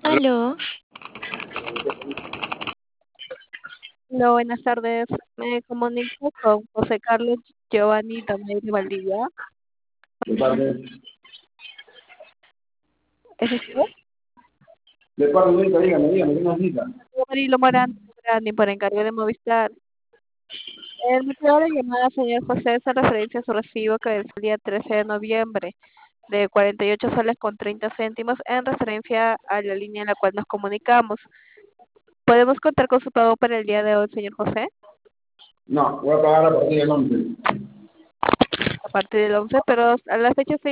Aló, Hola, buenas tardes. Me comunico con José Carlos Giovanni Domínguez de Valdivia. De parte, ¿Es usted? de parte de esta, dígame, ¿qué necesita? Soy Marilo Morandi por encargo de Movistar. El motivo de la llamada, señor José, es en referencia a su recibo que venció el día 13 de noviembre de 48 soles con 30 céntimos en referencia a la línea en la cual nos comunicamos. ¿Podemos contar con su pago para el día de hoy, señor José? No, voy a pagar a partir del 11. A partir del 11, pero a la fecha